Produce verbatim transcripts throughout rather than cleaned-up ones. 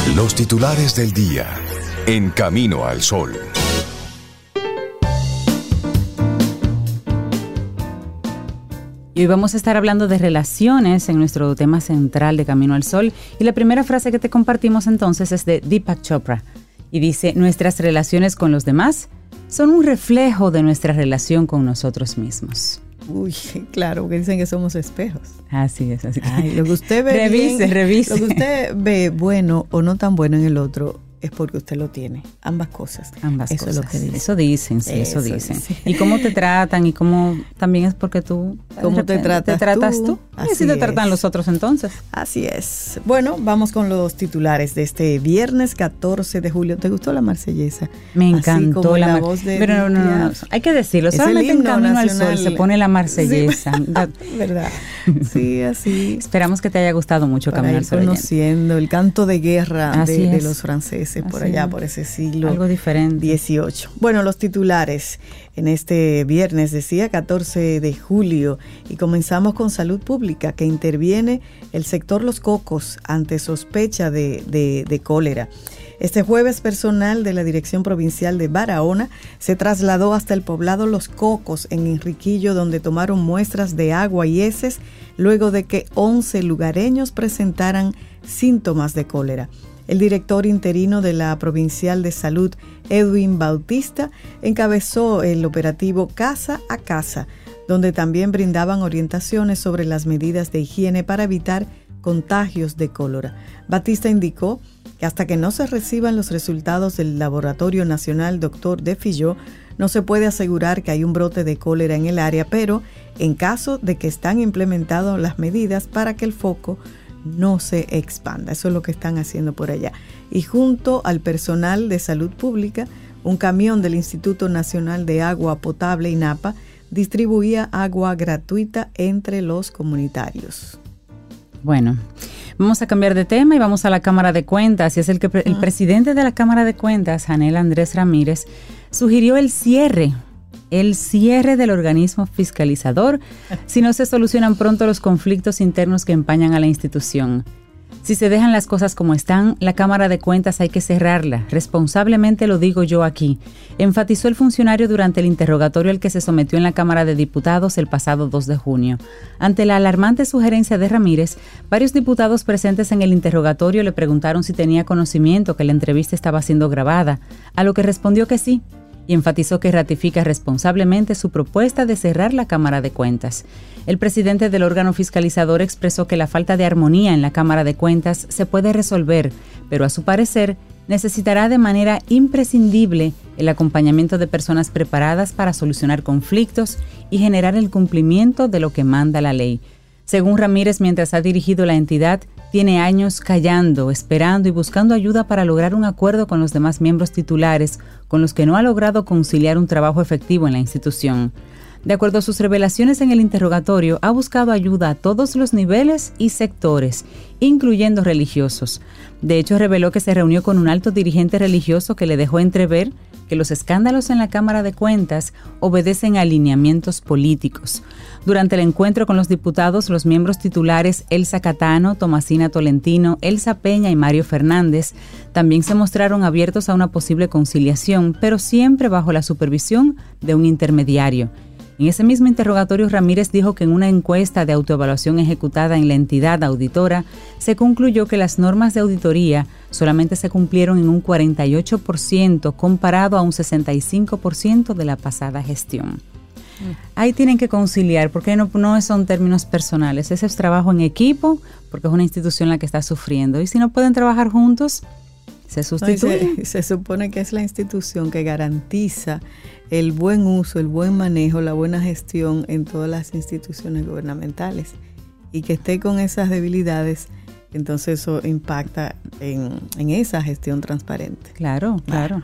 Los titulares del día en Camino al Sol. Y hoy vamos a estar hablando de relaciones en nuestro tema central de Camino al Sol. Y la primera frase que te compartimos entonces es de Deepak Chopra. Y dice, nuestras relaciones con los demás son un reflejo de nuestra relación con nosotros mismos. Uy, claro, porque dicen que somos espejos. Así es, así que Ay, lo que usted ve revise, bien, revise. Lo que usted ve bueno o no tan bueno en el otro es porque usted lo tiene. Ambas cosas. Ambas eso cosas. Es lo que dicen. Eso dicen, sí, eso, eso dicen. dicen. Y cómo te tratan y cómo también es porque tú... ¿Cómo te tratas, te tratas tú? tú? Y así te tratan los otros entonces. Así es. Bueno, vamos con los titulares de este viernes catorce de julio. ¿Te gustó la marsellesa? Me encantó Así como la, la mar... voz de Pero no, no, no, no, hay que decirlo. Solamente en Camino nacional. Al Sol se pone la marsellesa. Sí, ¿verdad? Sí, así. Esperamos que te haya gustado mucho Para Camino al ir Sol. Conociendo el canto de guerra de, de los franceses así por allá, es. por ese siglo. Algo diferente. dieciocho. Bueno, los titulares en este viernes, decía catorce de julio, y comenzamos con salud pública, que interviene el sector Los Cocos ante sospecha de, de, de cólera. Este jueves, personal de la Dirección Provincial de Barahona se trasladó hasta el poblado Los Cocos en Enriquillo, donde tomaron muestras de agua y heces luego de que once lugareños presentaran síntomas de cólera. El director interino de la Provincial de Salud, Edwin Bautista, encabezó el operativo Casa a Casa, donde también brindaban orientaciones sobre las medidas de higiene para evitar contagios de cólera. Bautista indicó que hasta que no se reciban los resultados del Laboratorio Nacional Doctor de Filló, no se puede asegurar que hay un brote de cólera en el área, pero en caso de que están implementadas las medidas para que el foco no se expanda. Eso es lo que están haciendo por allá. Y junto al personal de salud pública, un camión del Instituto Nacional de Agua Potable, INAPA, distribuía agua gratuita entre los comunitarios. Bueno, vamos a cambiar de tema y vamos a la Cámara de Cuentas. Y es el que el uh-huh. presidente de la Cámara de Cuentas, Anel Andrés Ramírez, sugirió el cierre el cierre del organismo fiscalizador si no se solucionan pronto los conflictos internos que empañan a la institución. Si se dejan las cosas como están, la Cámara de Cuentas hay que cerrarla. Responsablemente lo digo yo aquí, enfatizó el funcionario durante el interrogatorio al que se sometió en la Cámara de Diputados el pasado dos de junio. Ante la alarmante sugerencia de Ramírez, varios diputados presentes en el interrogatorio le preguntaron si tenía conocimiento que la entrevista estaba siendo grabada, a lo que respondió que sí, y enfatizó que ratifica responsablemente su propuesta de cerrar la Cámara de Cuentas. El presidente del órgano fiscalizador expresó que la falta de armonía en la Cámara de Cuentas se puede resolver, pero a su parecer necesitará de manera imprescindible el acompañamiento de personas preparadas para solucionar conflictos y generar el cumplimiento de lo que manda la ley. Según Ramírez, mientras ha dirigido la entidad, tiene años callando, esperando y buscando ayuda para lograr un acuerdo con los demás miembros titulares, con los que no ha logrado conciliar un trabajo efectivo en la institución. De acuerdo a sus revelaciones en el interrogatorio, ha buscado ayuda a todos los niveles y sectores, incluyendo religiosos. De hecho, reveló que se reunió con un alto dirigente religioso que le dejó entrever que los escándalos en la Cámara de Cuentas obedecen a alineamientos políticos. Durante el encuentro con los diputados, los miembros titulares Elsa Catano, Tomasina Tolentino, Elsa Peña y Mario Fernández también se mostraron abiertos a una posible conciliación, pero siempre bajo la supervisión de un intermediario. En ese mismo interrogatorio, Ramírez dijo que en una encuesta de autoevaluación ejecutada en la entidad auditora, se concluyó que las normas de auditoría solamente se cumplieron en un cuarenta y ocho por ciento comparado a un sesenta y cinco por ciento de la pasada gestión. Ahí tienen que conciliar, porque no, no son términos personales, ese es trabajo en equipo, porque es una institución la que está sufriendo. Y si no pueden trabajar juntos, se sustituye. Se, se supone que es la institución que garantiza el buen uso, el buen manejo, la buena gestión en todas las instituciones gubernamentales. Y que esté con esas debilidades, entonces eso impacta en, en esa gestión transparente. Claro, claro.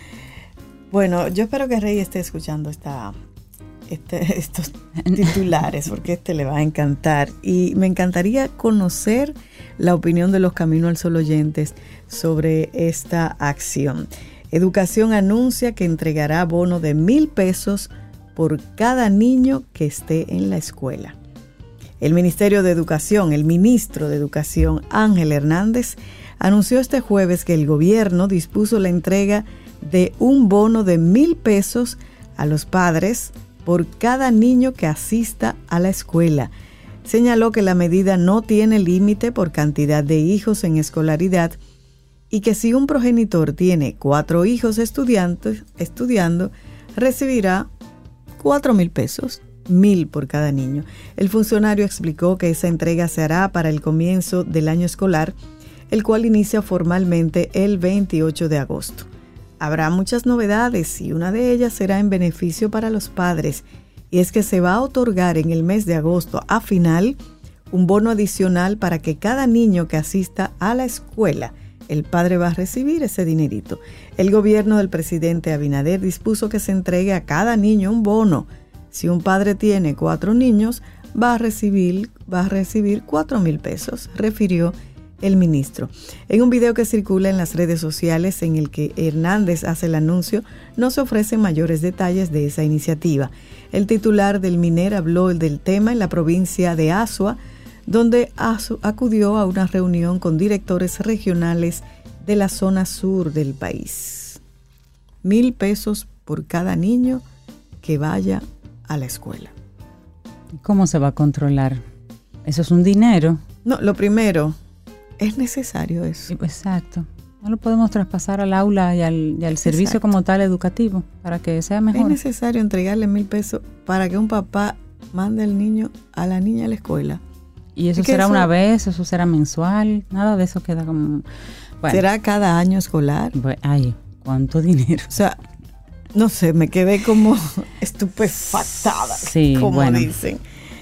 Bueno, yo espero que Rey esté escuchando esta... Este, estos titulares, porque este le va a encantar. Y me encantaría conocer la opinión de los Camino al Sol oyentes sobre esta acción. Educación anuncia que entregará bono de mil pesos por cada niño que esté en la escuela. El Ministerio de Educación, el ministro de Educación, Ángel Hernández, anunció este jueves que el gobierno dispuso la entrega de un bono de mil pesos a los padres por cada niño que asista a la escuela. Señaló que la medida no tiene límite por cantidad de hijos en escolaridad y que si un progenitor tiene cuatro hijos estudiantes, estudiando, recibirá cuatro mil pesos, mil por cada niño. El funcionario explicó que esa entrega se hará para el comienzo del año escolar, el cual inicia formalmente el veintiocho de agosto. Habrá muchas novedades y una de ellas será en beneficio para los padres, y es que se va a otorgar en el mes de agosto a final un bono adicional para que cada niño que asista a la escuela, el padre va a recibir ese dinerito. El gobierno del presidente Abinader dispuso que se entregue a cada niño un bono. Si un padre tiene cuatro niños, va a recibir, va a recibir cuatro mil pesos, refirió el ministro. En un video que circula en las redes sociales en el que Hernández hace el anuncio, no se ofrecen mayores detalles de esa iniciativa. El titular del MINER habló del tema en la provincia de Azua, donde acudió a una reunión con directores regionales de la zona sur del país. Mil pesos por cada niño que vaya a la escuela. ¿Cómo se va a controlar? Eso es un dinero. No, lo primero, es necesario eso. Exacto. No lo podemos traspasar al aula y al, y al servicio como tal educativo para que sea mejor. Es necesario entregarle mil pesos para que un papá mande al niño, a la niña a la escuela. Y eso será eso, una vez, eso será mensual, nada de eso queda como... Bueno. ¿Será cada año escolar? Ay, ¿cuánto dinero? O sea, no sé, me quedé como estupefactada, sí, como bueno. dicen.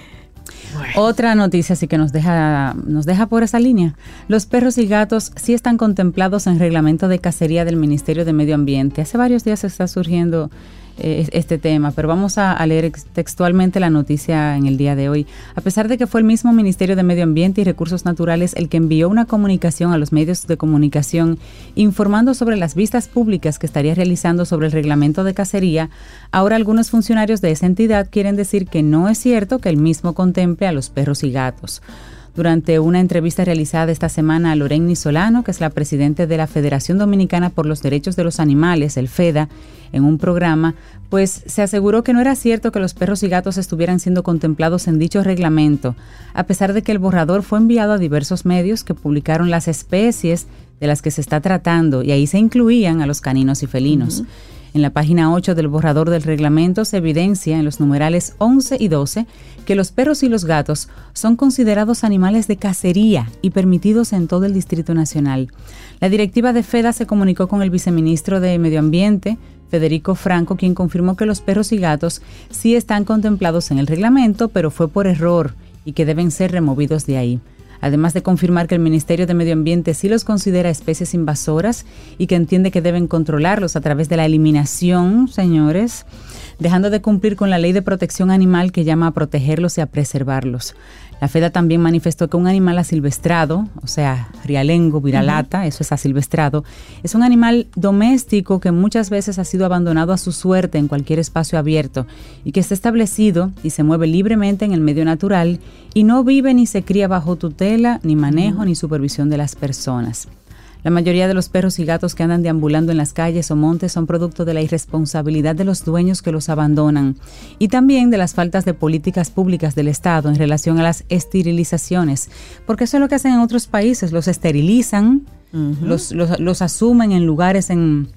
Bueno. Otra noticia sí que nos deja, nos deja por esa línea. Los perros y gatos sí están contemplados en reglamento de cacería del Ministerio de Medio Ambiente. Hace varios días está surgiendo eh, este tema, pero vamos a, a leer textualmente la noticia en el día de hoy. A pesar de que fue el mismo Ministerio de Medio Ambiente y Recursos Naturales el que envió una comunicación a los medios de comunicación informando sobre las vistas públicas que estaría realizando sobre el reglamento de cacería, ahora algunos funcionarios de esa entidad quieren decir que no es cierto que el mismo contemple a los perros y gatos. Durante una entrevista realizada esta semana a Loreni Solano, que es la presidenta de la Federación Dominicana por los Derechos de los Animales, el FEDA, en un programa, pues se aseguró que no era cierto que los perros y gatos estuvieran siendo contemplados en dicho reglamento, a pesar de que el borrador fue enviado a diversos medios que publicaron las especies de las que se está tratando, y ahí se incluían a los caninos y felinos. Uh-huh. En la página ocho del borrador del reglamento se evidencia en los numerales once y doce que los perros y los gatos son considerados animales de cacería y permitidos en todo el Distrito Nacional. La directiva de FEDA se comunicó con el viceministro de Medio Ambiente, Federico Franco, quien confirmó que los perros y gatos sí están contemplados en el reglamento, pero fue por error y que deben ser removidos de ahí. Además de confirmar que el Ministerio de Medio Ambiente sí los considera especies invasoras y que entiende que deben controlarlos a través de la eliminación, señores, dejando de cumplir con la ley de protección animal que llama a protegerlos y a preservarlos. La FEDA también manifestó que un animal asilvestrado, o sea, rialengo, viralata, uh-huh. eso es asilvestrado, es un animal doméstico que muchas veces ha sido abandonado a su suerte en cualquier espacio abierto y que está establecido y se mueve libremente en el medio natural y no vive ni se cría bajo tutela, ni manejo, uh-huh. ni supervisión de las personas. La mayoría de los perros y gatos que andan deambulando en las calles o montes son producto de la irresponsabilidad de los dueños que los abandonan y también de las faltas de políticas públicas del Estado en relación a las esterilizaciones, porque eso es lo que hacen en otros países, los esterilizan, uh-huh. los, los, los asumen en lugares en...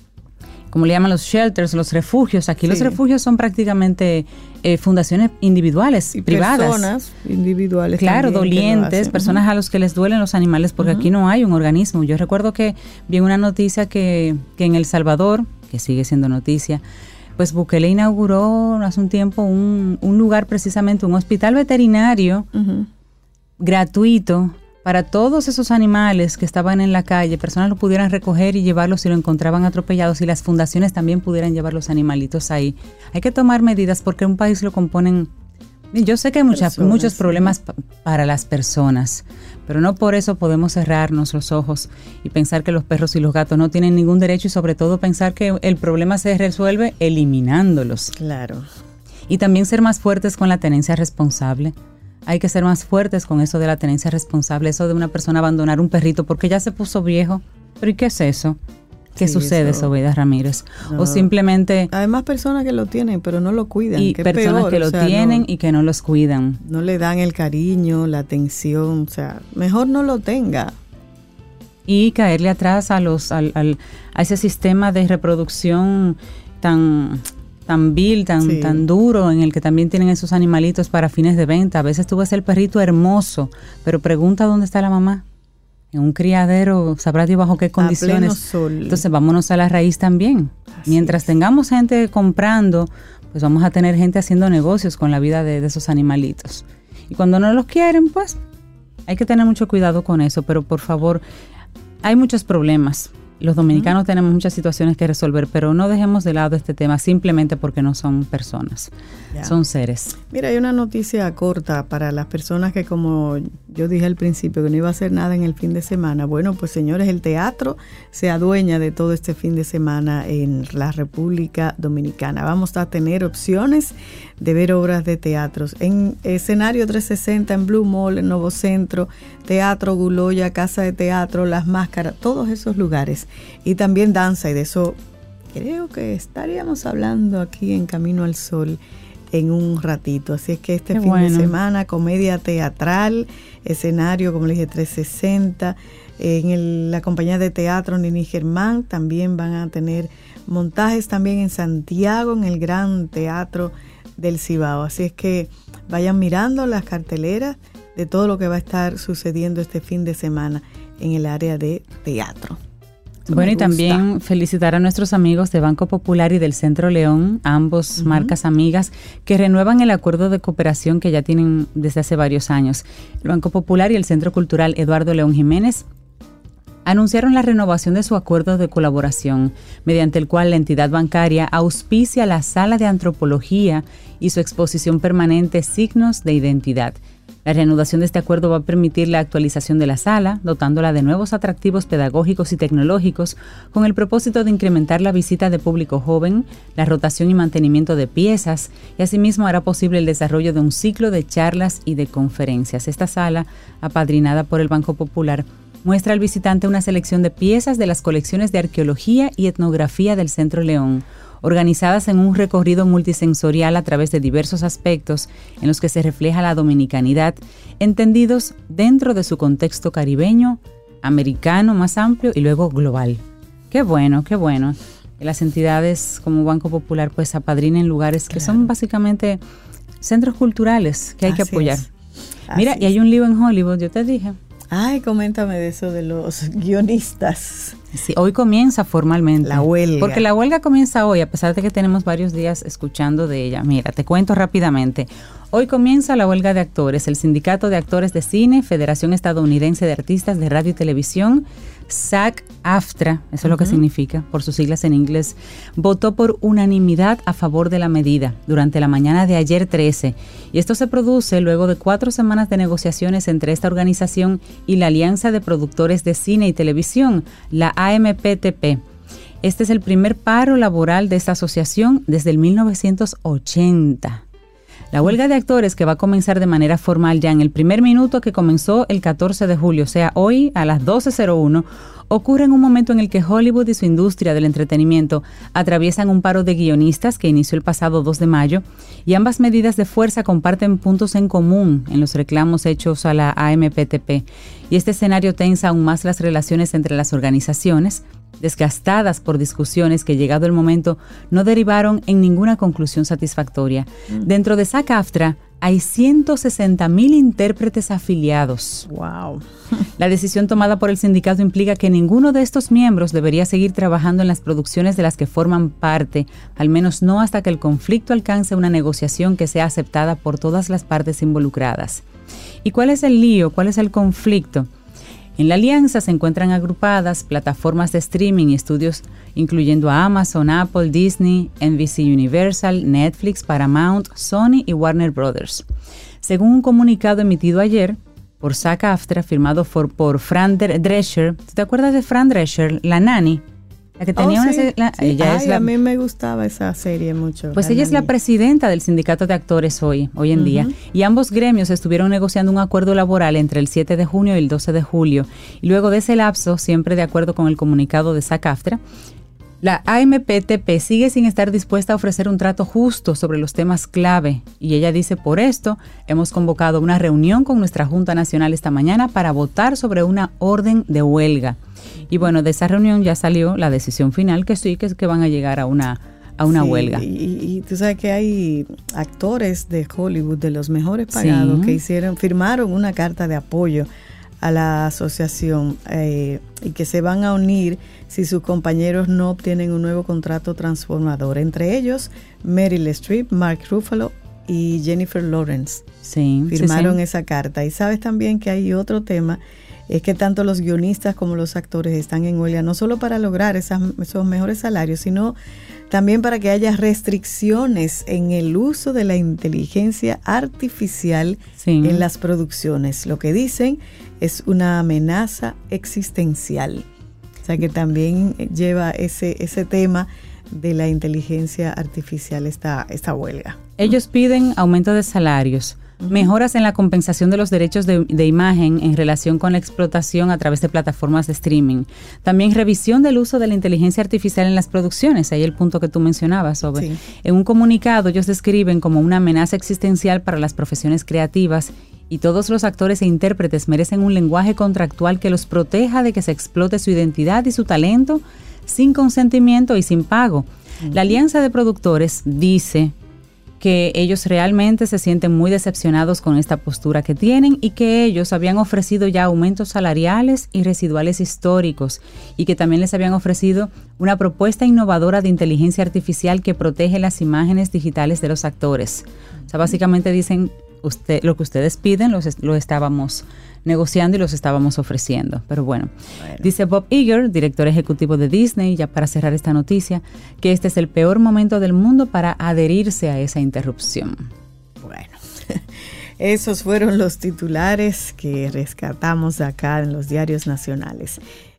como le llaman los shelters, los refugios. Aquí sí. Los refugios son prácticamente eh, fundaciones individuales, y privadas. Personas individuales. Claro, dolientes, personas uh-huh. a los que les duelen los animales, porque uh-huh. aquí no hay un organismo. Yo recuerdo que vi una noticia que, que en El Salvador, que sigue siendo noticia, pues Bukele inauguró hace un tiempo un, un lugar, precisamente un hospital veterinario uh-huh. gratuito, para todos esos animales que estaban en la calle, personas lo pudieran recoger y llevarlos si lo encontraban atropellados, y las fundaciones también pudieran llevar los animalitos ahí. Hay que tomar medidas porque un país lo componen... Yo sé que hay muchas, personas, muchos problemas sí. pa- para las personas, pero no por eso podemos cerrarnos los ojos y pensar que los perros y los gatos no tienen ningún derecho, y sobre todo pensar que el problema se resuelve eliminándolos. Claro. Y también ser más fuertes con la tenencia responsable. hay que ser más fuertes con eso de la tenencia responsable, eso de una persona abandonar un perrito porque ya se puso viejo. ¿Pero y qué es eso? ¿Qué sí, sucede, Sobeida Ramírez? No. O simplemente... Hay más personas que lo tienen, pero no lo cuidan. Y que personas peor, que lo o sea, tienen no, y que no los cuidan. No le dan el cariño, la atención, o sea, mejor no lo tenga. Y caerle atrás a los al, al, a ese sistema de reproducción tan... tan vil, tan, sí. tan duro, en el que también tienen esos animalitos para fines de venta. A veces tú ves el perrito hermoso, pero pregunta dónde está la mamá. En un criadero, sabrá Dios bajo qué condiciones. A pleno sol. Entonces vámonos a la raíz también. Así Mientras es. tengamos gente comprando, pues vamos a tener gente haciendo negocios con la vida de, de esos animalitos. Y cuando no los quieren, pues hay que tener mucho cuidado con eso. Pero por favor, hay muchos problemas. Los dominicanos uh-huh. tenemos muchas situaciones que resolver, pero no dejemos de lado este tema simplemente porque no son personas, ya. son seres. Mira, hay una noticia corta para las personas que, como yo dije al principio, que no iba a hacer nada en el fin de semana. Bueno, pues señores, el teatro se adueña de todo este fin de semana en la República Dominicana. Vamos a tener opciones de ver obras de teatros en escenario trescientos sesenta, en Blue Mall, en Nuevo Centro, Teatro Guloya, Casa de Teatro, Las Máscaras, todos esos lugares. Y también danza, y de eso creo que estaríamos hablando aquí en Camino al Sol en un ratito. Así es que este Qué fin bueno. de semana, comedia teatral, escenario, como le dije, trescientos sesenta, en el, la compañía de teatro Nini Germán también van a tener montajes también en Santiago, en el Gran Teatro del Cibao. Así es que vayan mirando las carteleras de todo lo que va a estar sucediendo este fin de semana en el área de teatro. Eso bueno, y también felicitar a nuestros amigos de Banco Popular y del Centro León, ambos uh-huh. marcas amigas, que renuevan el acuerdo de cooperación que ya tienen desde hace varios años. El Banco Popular y el Centro Cultural Eduardo León Jiménez anunciaron la renovación de su acuerdo de colaboración, mediante el cual la entidad bancaria auspicia la Sala de Antropología y su exposición permanente Signos de Identidad. La reanudación de este acuerdo va a permitir la actualización de la sala, dotándola de nuevos atractivos pedagógicos y tecnológicos, con el propósito de incrementar la visita de público joven, la rotación y mantenimiento de piezas, y asimismo hará posible el desarrollo de un ciclo de charlas y de conferencias. Esta sala, apadrinada por el Banco Popular, muestra al visitante una selección de piezas de las colecciones de arqueología y etnografía del Centro León, organizadas en un recorrido multisensorial a través de diversos aspectos en los que se refleja la dominicanidad, entendidos dentro de su contexto caribeño, americano más amplio y luego global. Qué bueno, qué bueno que las entidades como Banco Popular pues apadrinen lugares que claro. son básicamente centros culturales que hay Así que apoyar. Mira, y hay un lío en Hollywood, yo te dije. Ay, coméntame de eso de los guionistas. Sí, hoy comienza formalmente. La huelga. Porque la huelga comienza hoy, a pesar de que tenemos varios días escuchando de ella. Mira, te cuento rápidamente. Hoy comienza la huelga de actores. El Sindicato de Actores de Cine, Federación Estadounidense de Artistas de Radio y Televisión, SAG-AFTRA, eso es uh-huh. lo que significa, por sus siglas en inglés, votó por unanimidad a favor de la medida durante la mañana de ayer trece. Y esto se produce luego de cuatro semanas de negociaciones entre esta organización y la Alianza de Productores de Cine y Televisión, la A M P T P. Este es el primer paro laboral de esta asociación desde el mil novecientos ochenta. La huelga de actores, que va a comenzar de manera formal ya en el primer minuto, que comenzó el catorce de julio, o sea, hoy a las doce cero uno, ocurre en un momento en el que Hollywood y su industria del entretenimiento atraviesan un paro de guionistas que inició el pasado dos de mayo, y ambas medidas de fuerza comparten puntos en común en los reclamos hechos a la A M P T P. Y este escenario tensa aún más las relaciones entre las organizaciones, desgastadas por discusiones que, llegado el momento, no derivaron en ninguna conclusión satisfactoria. Mm. Dentro de SAG-AFTRA hay ciento sesenta mil intérpretes afiliados. Wow. La decisión tomada por el sindicato implica que ninguno de estos miembros debería seguir trabajando en las producciones de las que forman parte, al menos no hasta que el conflicto alcance una negociación que sea aceptada por todas las partes involucradas. ¿Y cuál es el lío? ¿Cuál es el conflicto? En la alianza se encuentran agrupadas plataformas de streaming y estudios incluyendo a Amazon, Apple, Disney, N B C Universal, Netflix, Paramount, Sony y Warner Brothers. Según un comunicado emitido ayer por SAG-AFTRA, firmado por, por Fran Drescher. ¿Te acuerdas de Fran Drescher, la nani? La que tenía oh, una sí, serie, la, sí. ella Ay, es la, a mí me gustaba esa serie mucho. Pues ella es la presidenta del sindicato de actores hoy, hoy en uh-huh. día, y ambos gremios estuvieron negociando un acuerdo laboral entre el siete de junio y el doce de julio, y luego de ese lapso, siempre de acuerdo con el comunicado de SAC-AFTRA, la A M P T P sigue sin estar dispuesta a ofrecer un trato justo sobre los temas clave, y ella dice, por esto, hemos convocado una reunión con nuestra Junta Nacional esta mañana para votar sobre una orden de huelga. Y bueno, de esa reunión ya salió la decisión final, que sí, que es que van a llegar a una, a una sí, huelga. Y, y tú sabes que hay actores de Hollywood, de los mejores pagados, sí. que hicieron, firmaron una carta de apoyo a la asociación eh, y que se van a unir si sus compañeros no obtienen un nuevo contrato transformador. Entre ellos, Meryl Streep, Mark Ruffalo y Jennifer Lawrence sí, firmaron sí, sí. esa carta. Y sabes también que hay otro tema, es que tanto los guionistas como los actores están en huelga, no solo para lograr esas, esos mejores salarios, sino también para que haya restricciones en el uso de la inteligencia artificial sí. en las producciones. Lo que dicen es una amenaza existencial. O sea que también lleva ese, ese tema de la inteligencia artificial esta, esta huelga. Ellos piden aumento de salarios, mejoras en la compensación de los derechos de, de imagen en relación con la explotación a través de plataformas de streaming. También revisión del uso de la inteligencia artificial en las producciones. Ahí el punto que tú mencionabas sobre. Sí. En un comunicado ellos describen como una amenaza existencial para las profesiones creativas y todos los actores e intérpretes merecen un lenguaje contractual que los proteja de que se explote su identidad y su talento sin consentimiento y sin pago. Uh-huh. La Alianza de Productores dice que ellos realmente se sienten muy decepcionados con esta postura que tienen y que ellos habían ofrecido ya aumentos salariales y residuales históricos y que también les habían ofrecido una propuesta innovadora de inteligencia artificial que protege las imágenes digitales de los actores. O sea, básicamente dicen, usted, lo que ustedes piden los, lo estábamos negociando y los estábamos ofreciendo. Pero bueno, bueno, dice Bob Iger, director ejecutivo de Disney, ya para cerrar esta noticia, que este es el peor momento del mundo para adherirse a esa interrupción. Bueno, esos fueron los titulares que rescatamos acá en los diarios nacionales.